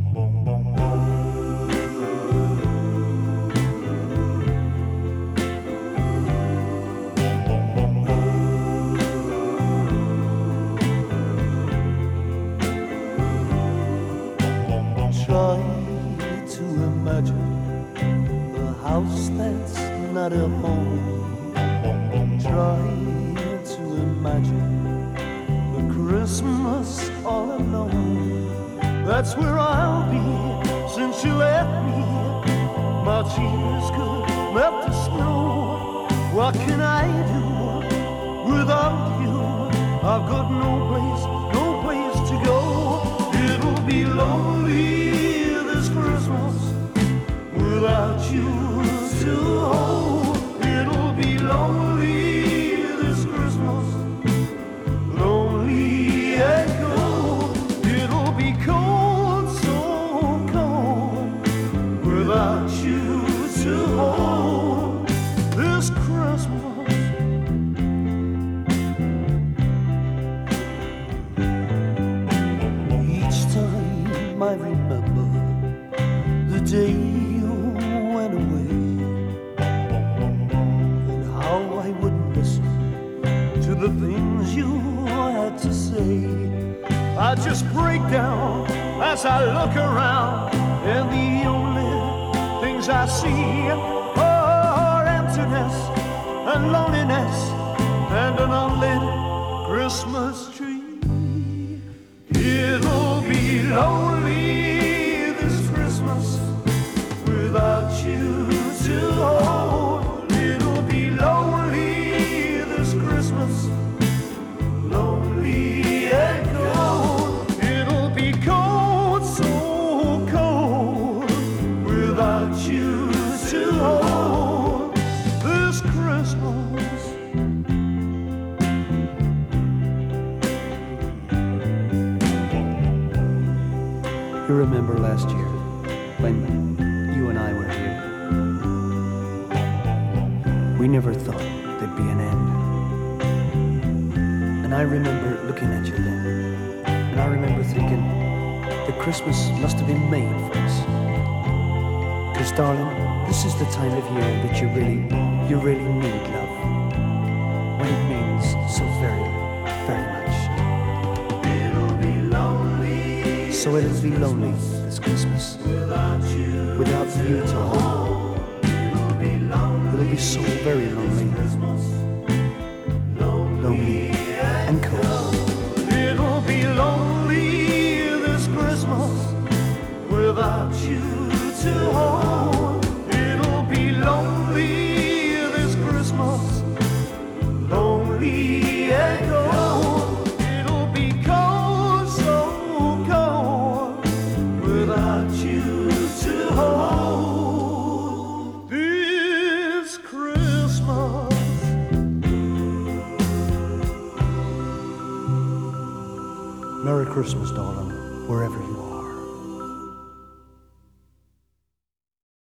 Try to imagine a house that's not a home. Try to imagine a Christmas all alone. That's where I'll be since you left me. My tears could melt the snow. What can I do without you? I've got no place to go. It'll be lonely this Christmas without you to hold. It'll be lonely this Christmas, lonely and cold. It'll be cold, so cold, without you to hold this Christmas. Each time I remember the day you went away, and how I wouldn't listen to the things you had to say. I just break down as I look around, and the only things I see are emptiness and loneliness and an unlit Christmas tree. It'll be lonely this Christmas without you to hold. It'll be lonely this Christmas, lonely and cold. It'll be cold, so cold, without you to hold this Christmas. You remember last year when you and I were here? We never thought there'd be an end. And I remember looking at you then, and I remember thinking that Christmas must have been made for us. 'Cause darling, this is the time of year that you really need love, when it means so very, very much. It'll be lonely. So it'll be lonely this Christmas without you to hold. It'll be so very lonely, lonely and cold. It'll be lonely this Christmas without you to hold. It'll be lonely this Christmas, lonely and cold. It'll be cold, so cold, without you to hold this Christmas. Merry Christmas, darling, wherever you are.